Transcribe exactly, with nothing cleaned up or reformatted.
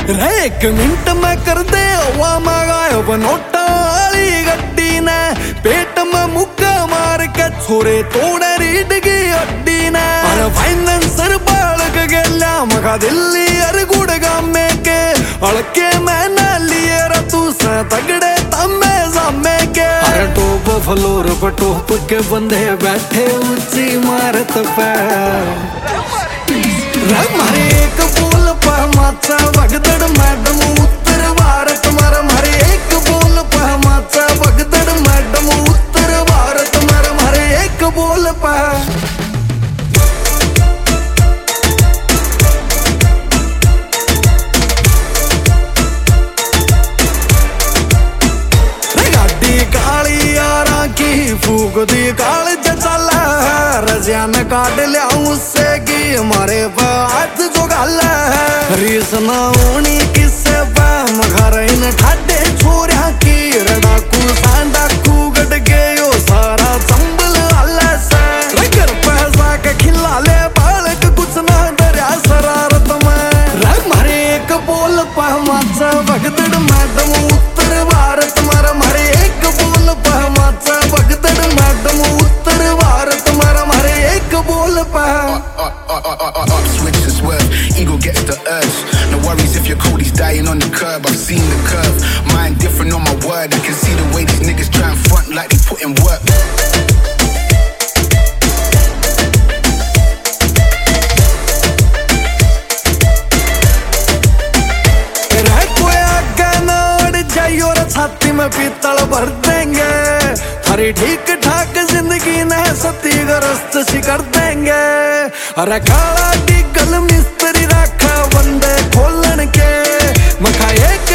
एक मिनट में कर दे हवा में गायब नोटा वाली गड्डी ने पेट में मुक्का मार के छोरे तोड़े रीड की हड्डी ने अरे फाइनेंसर बालक गेला मगा दिल्ली अरे गुड़गांव में के अड़के मैं ना लिए तू से तगड़े तमे सामे के अरे टॉप फ्लोर पर टॉप के बंदे बैठे ऊंची इमारत पे मारे एक बोल पर माचा भगदड़ मैडम उत्तर भारत मार मारे एक बोल पर माचा भगदड़ मैडम उत्तर भारत मार मारे एक बोल पर गाड़ी काली यारा की फूक दी काल चल रजिया में काट लिया उससे की हमारे हाथ जो गाल रीस ना होनी किससे मगर इन ठाडे छोरिया की रडाकू सांडाकू गट गयो सारा संभल आला से घर पैसा के खिला ले बालक कुछ ना डरिया शरारत में रग मारे एक बोल पर माचा भगदड़ मैडम उत्तर भारत मार मारे एक बोल पर माचा भगदड़ मैडम उत्तर भारत मार मारे एक बोल पर up, switch and swerve, ego gets the urge. No worries if your cody's dying on the curb. I've seen the curve, mine different on my word. I can see the way these niggas try and front like they put in work. छाती में पीतल भर देंगे हरी ठीक ठाक जिंदगी ने सती ग्रस्त सी कर देंगे अरे काला डिगल मिस्त्री रखा बंदे खोलन के मखा एक